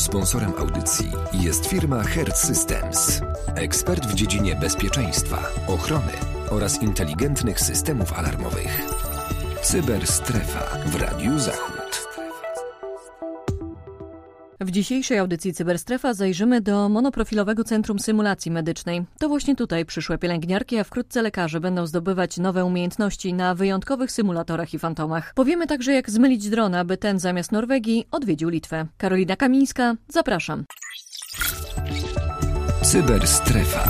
Sponsorem audycji jest firma Hertz Systems. Ekspert w dziedzinie bezpieczeństwa, ochrony oraz inteligentnych systemów alarmowych. Cyberstrefa w Radiu Zachód. W dzisiejszej audycji Cyberstrefa zajrzymy do monoprofilowego Centrum Symulacji Medycznej. To właśnie tutaj przyszłe pielęgniarki, a wkrótce lekarze będą zdobywać nowe umiejętności na wyjątkowych symulatorach i fantomach. Powiemy także, jak zmylić drona, by ten zamiast Norwegii odwiedził Litwę. Karolina Kamińska, zapraszam. Cyberstrefa.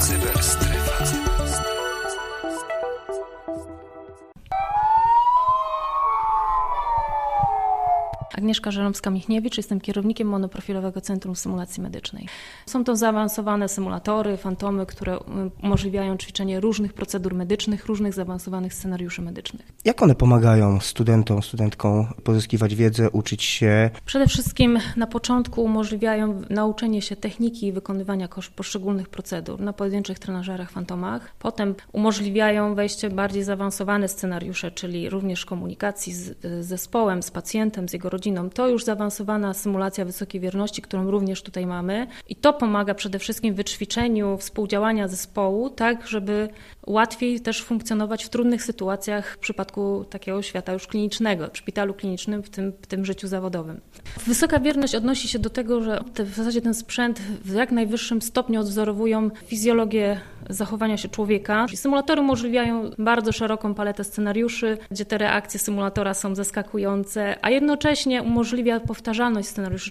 Agnieszka Żeromska-Michniewicz, jestem kierownikiem monoprofilowego Centrum Symulacji Medycznej. Są to zaawansowane symulatory, fantomy, które umożliwiają ćwiczenie różnych procedur medycznych, różnych zaawansowanych scenariuszy medycznych. Jak one pomagają studentkom pozyskiwać wiedzę, uczyć się? Przede wszystkim na początku umożliwiają nauczenie się techniki wykonywania poszczególnych procedur na pojedynczych trenażerach, fantomach. Potem umożliwiają wejście w bardziej zaawansowane scenariusze, czyli również komunikacji z zespołem, z pacjentem, z jego rodziną. To już zaawansowana symulacja wysokiej wierności, którą również tutaj mamy. I to pomaga przede wszystkim w wyćwiczeniu współdziałania zespołu, tak żeby łatwiej też funkcjonować w trudnych sytuacjach w przypadku takiego świata już klinicznego, w szpitalu klinicznym, w tym życiu zawodowym. Wysoka wierność odnosi się do tego, że w zasadzie ten sprzęt w jak najwyższym stopniu odwzorowują fizjologię zachowania się człowieka. Symulatory umożliwiają bardzo szeroką paletę scenariuszy, gdzie te reakcje symulatora są zaskakujące, a jednocześnie umożliwia powtarzalność scenariuszy.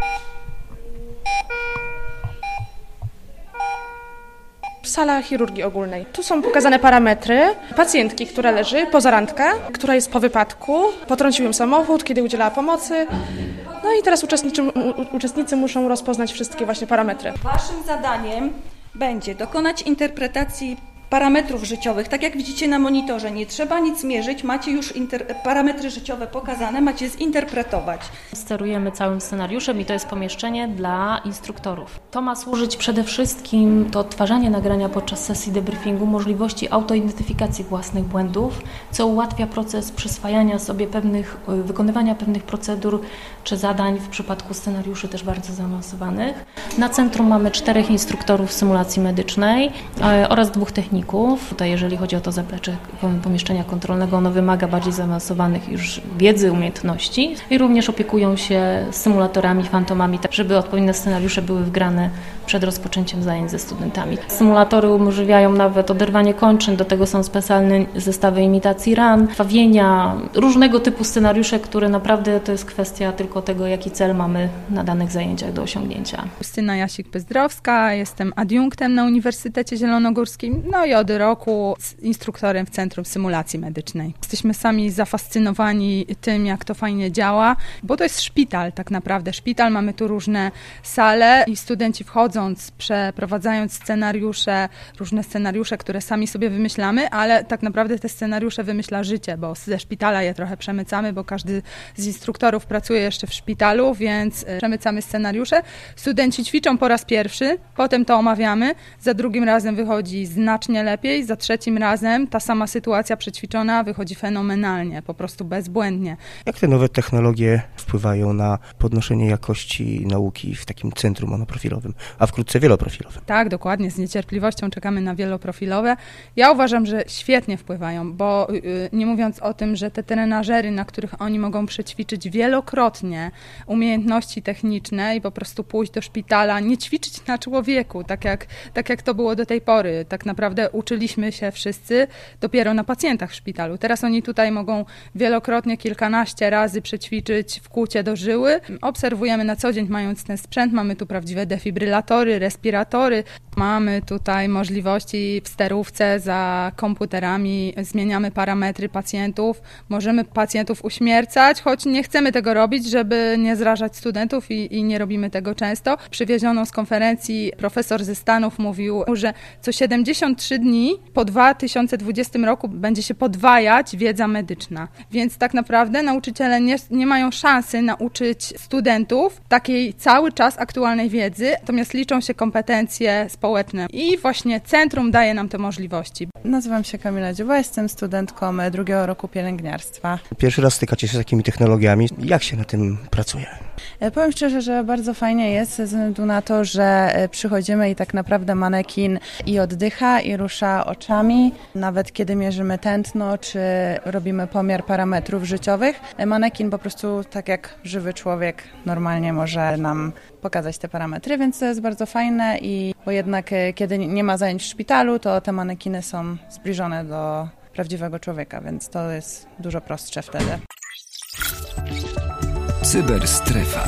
Sala chirurgii ogólnej. Tu są pokazane parametry pacjentki, która leży po randkę, która jest po wypadku. Potrącił ją samochód, kiedy udzielała pomocy. No i teraz uczestnicy muszą rozpoznać wszystkie właśnie parametry. Waszym zadaniem będzie dokonać interpretacji parametrów życiowych. Tak jak widzicie na monitorze, nie trzeba nic mierzyć, macie już parametry życiowe pokazane, macie zinterpretować. Sterujemy całym scenariuszem i to jest pomieszczenie dla instruktorów. To ma służyć przede wszystkim do odtwarzania nagrania podczas sesji debriefingu, możliwości autoidentyfikacji własnych błędów, co ułatwia proces przyswajania sobie wykonywania pewnych procedur czy zadań w przypadku scenariuszy też bardzo zaawansowanych. Na centrum mamy 4 instruktorów symulacji medycznej oraz 2 techników. Tutaj jeżeli chodzi o to zaplecze pomieszczenia kontrolnego, ono wymaga bardziej zaawansowanych już wiedzy, umiejętności i również opiekują się symulatorami, fantomami, tak żeby odpowiednie scenariusze były wgrane przed rozpoczęciem zajęć ze studentami. Symulatory umożliwiają nawet oderwanie kończyn, do tego są specjalne zestawy imitacji ran, krwawienia, różnego typu scenariusze, które naprawdę to jest kwestia tylko tego, jaki cel mamy na danych zajęciach do osiągnięcia. Justyna Jasik-Bezdrowska, jestem adiunktem na Uniwersytecie Zielonogórskim, no i od roku instruktorem w Centrum Symulacji Medycznej. Jesteśmy sami zafascynowani tym, jak to fajnie działa, bo to jest szpital tak naprawdę. Szpital, mamy tu różne sale i studenci wchodząc, przeprowadzając scenariusze, różne scenariusze, które sami sobie wymyślamy, ale tak naprawdę te scenariusze wymyśla życie, bo ze szpitala je trochę przemycamy, bo każdy z instruktorów pracuje jeszcze w szpitalu, więc przemycamy scenariusze. Studenci ćwiczą po raz pierwszy, potem to omawiamy, za drugim razem wychodzi znacznie lepiej, za trzecim razem ta sama sytuacja przećwiczona wychodzi fenomenalnie, po prostu bezbłędnie. Jak te nowe technologie wpływają na podnoszenie jakości nauki w takim centrum monoprofilowym, a wkrótce wieloprofilowym? Tak, dokładnie, z niecierpliwością czekamy na wieloprofilowe. Ja uważam, że świetnie wpływają, bo nie mówiąc o tym, że te trenażery, na których oni mogą przećwiczyć wielokrotnie umiejętności techniczne i po prostu pójść do szpitala, nie ćwiczyć na człowieku, tak jak to było do tej pory. Tak naprawdę uczyliśmy się wszyscy dopiero na pacjentach w szpitalu. Teraz oni tutaj mogą wielokrotnie, kilkanaście razy przećwiczyć wkłucie do żyły. Obserwujemy na co dzień, mając ten sprzęt, mamy tu prawdziwe defibrylatory, respiratory. Mamy tutaj możliwości w sterówce za komputerami, zmieniamy parametry pacjentów, możemy pacjentów uśmiercać, choć nie chcemy tego robić, żeby nie zrażać studentów i nie robimy tego często. Przywieziono z konferencji profesor ze Stanów mówił, że co 73 dni po 2020 roku będzie się podwajać wiedza medyczna. Więc tak naprawdę nauczyciele nie mają szansy nauczyć studentów takiej cały czas aktualnej wiedzy, natomiast liczą się kompetencje społeczne. I właśnie centrum daje nam te możliwości. Nazywam się Kamila Dziuba, jestem studentką 2. roku pielęgniarstwa. Pierwszy raz stykacie się z takimi technologiami. Jak się na tym pracuje? Powiem szczerze, że bardzo fajnie jest ze względu na to, że przychodzimy i tak naprawdę manekin i oddycha, i rusza oczami. Nawet kiedy mierzymy tętno, czy robimy pomiar parametrów życiowych, manekin po prostu tak jak żywy człowiek normalnie może nam pokazać te parametry, więc to jest bardzo fajne bo jednak kiedy nie ma zajęć w szpitalu, to te manekiny są zbliżone do prawdziwego człowieka, więc to jest dużo prostsze wtedy. Cyberstrefa.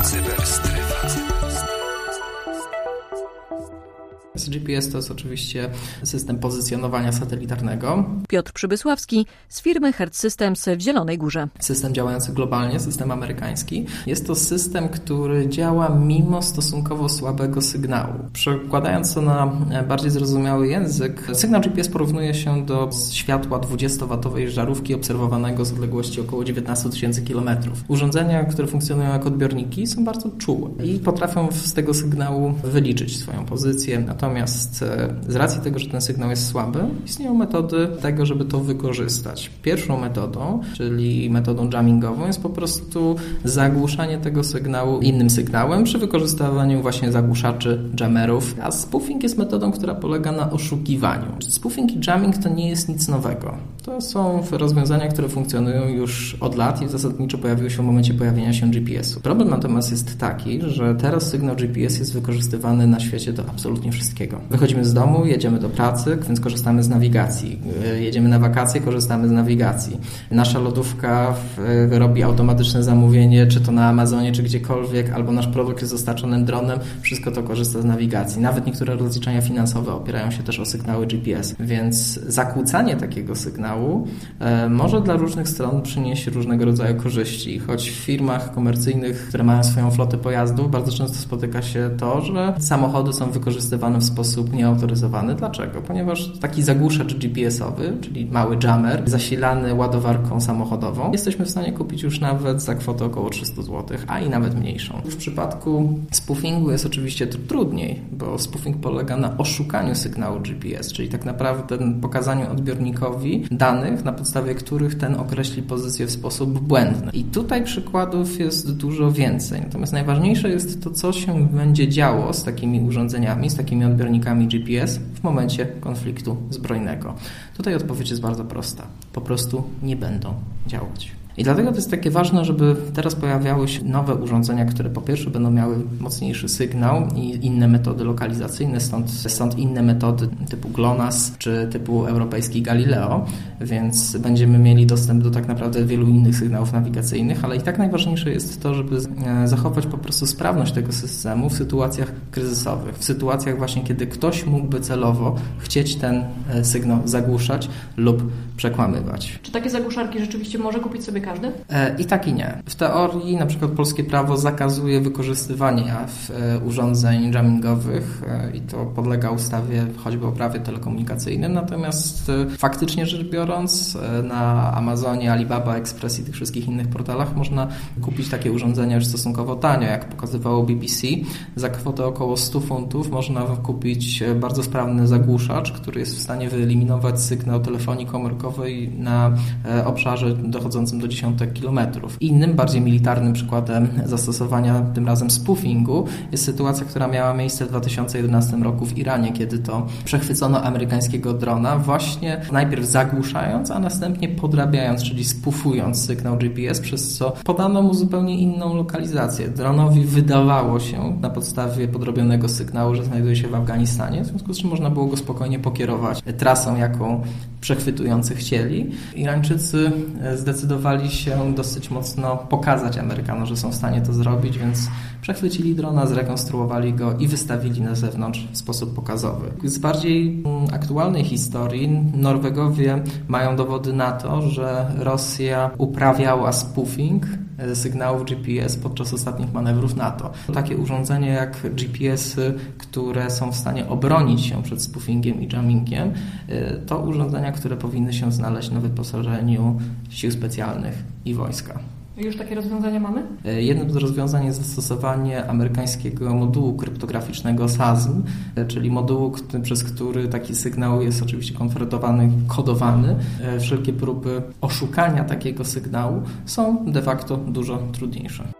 GPS to jest oczywiście system pozycjonowania satelitarnego. Piotr Przybysławski z firmy Hertz Systems w Zielonej Górze. System działający globalnie, system amerykański. Jest to system, który działa mimo stosunkowo słabego sygnału. Przekładając to na bardziej zrozumiały język, sygnał GPS porównuje się do światła 20-watowej żarówki obserwowanego z odległości około 19 000 km. Urządzenia, które funkcjonują jako odbiorniki, są bardzo czułe i potrafią z tego sygnału wyliczyć swoją pozycję. Natomiast z racji tego, że ten sygnał jest słaby, istnieją metody tego, żeby to wykorzystać. Pierwszą metodą, czyli metodą jammingową, jest po prostu zagłuszanie tego sygnału innym sygnałem przy wykorzystywaniu właśnie zagłuszaczy, jammerów. A spoofing jest metodą, która polega na oszukiwaniu. Spoofing i jamming to nie jest nic nowego. To są rozwiązania, które funkcjonują już od lat i zasadniczo pojawiły się w momencie pojawienia się GPS-u. Problem natomiast jest taki, że teraz sygnał GPS jest wykorzystywany na świecie do absolutnie wszystkiego. Wychodzimy z domu, jedziemy do pracy, więc korzystamy z nawigacji. Jedziemy na wakacje, korzystamy z nawigacji. Nasza lodówka robi automatyczne zamówienie, czy to na Amazonie, czy gdziekolwiek, albo nasz produkt jest dostarczony dronem, wszystko to korzysta z nawigacji. Nawet niektóre rozliczenia finansowe opierają się też o sygnały GPS, więc zakłócanie takiego sygnału może dla różnych stron przynieść różnego rodzaju korzyści. Choć w firmach komercyjnych, które mają swoją flotę pojazdów, bardzo często spotyka się to, że samochody są wykorzystywane w sposób nieautoryzowany. Dlaczego? Ponieważ taki zagłuszacz GPS-owy, czyli mały jammer, zasilany ładowarką samochodową, jesteśmy w stanie kupić już nawet za kwotę około 300 zł, a i nawet mniejszą. W przypadku spoofingu jest oczywiście trudniej, bo spoofing polega na oszukaniu sygnału GPS, czyli tak naprawdę pokazaniu odbiornikowi danych, na podstawie których ten określi pozycję w sposób błędny. I tutaj przykładów jest dużo więcej. Natomiast najważniejsze jest to, co się będzie działo z takimi urządzeniami, z takimi odbiornikami GPS w momencie konfliktu zbrojnego. Tutaj odpowiedź jest bardzo prosta. Po prostu nie będą działać. I dlatego to jest takie ważne, żeby teraz pojawiały się nowe urządzenia, które po pierwsze będą miały mocniejszy sygnał i inne metody lokalizacyjne, stąd inne metody typu GLONASS czy typu europejski Galileo, więc będziemy mieli dostęp do tak naprawdę wielu innych sygnałów nawigacyjnych, ale i tak najważniejsze jest to, żeby zachować po prostu sprawność tego systemu w sytuacjach kryzysowych, w sytuacjach właśnie, kiedy ktoś mógłby celowo chcieć ten sygnał zagłuszać lub przekłamywać. Czy takie zagłuszarki rzeczywiście może kupić sobie każdy? I tak i nie. W teorii na przykład polskie prawo zakazuje wykorzystywania urządzeń jammingowych i to podlega ustawie choćby o prawie telekomunikacyjnym, natomiast faktycznie rzecz biorąc na Amazonie, Alibaba, Express i tych wszystkich innych portalach można kupić takie urządzenia już stosunkowo tanio, jak pokazywało BBC. Za kwotę około 100 funtów można kupić bardzo sprawny zagłuszacz, który jest w stanie wyeliminować sygnał telefonii komórkowej na obszarze dochodzącym do dziesiątek kilometrów. Innym, bardziej militarnym przykładem zastosowania tym razem spoofingu jest sytuacja, która miała miejsce w 2011 roku w Iranie, kiedy to przechwycono amerykańskiego drona właśnie najpierw zagłuszając, a następnie podrabiając, czyli spoofując sygnał GPS, przez co podano mu zupełnie inną lokalizację. Dronowi wydawało się na podstawie podrobionego sygnału, że znajduje się w Afganistanie, w związku z czym można było go spokojnie pokierować trasą, jaką przechwytujący chcieli. Irańczycy zdecydowali się dosyć mocno pokazać Amerykanom, że są w stanie to zrobić, więc przechwycili drona, zrekonstruowali go i wystawili na zewnątrz w sposób pokazowy. Z bardziej aktualnej historii Norwegowie mają dowody na to, że Rosja uprawiała spoofing sygnałów GPS podczas ostatnich manewrów NATO. Takie urządzenia jak GPS-y, które są w stanie obronić się przed spoofingiem i jammingiem, to urządzenia, które powinny się znaleźć na wyposażeniu sił specjalnych i wojska. Już takie rozwiązania mamy? Jednym z rozwiązań jest zastosowanie amerykańskiego modułu kryptograficznego SASM, czyli modułu, przez który taki sygnał jest oczywiście konwertowany, kodowany. Wszelkie próby oszukania takiego sygnału są de facto dużo trudniejsze.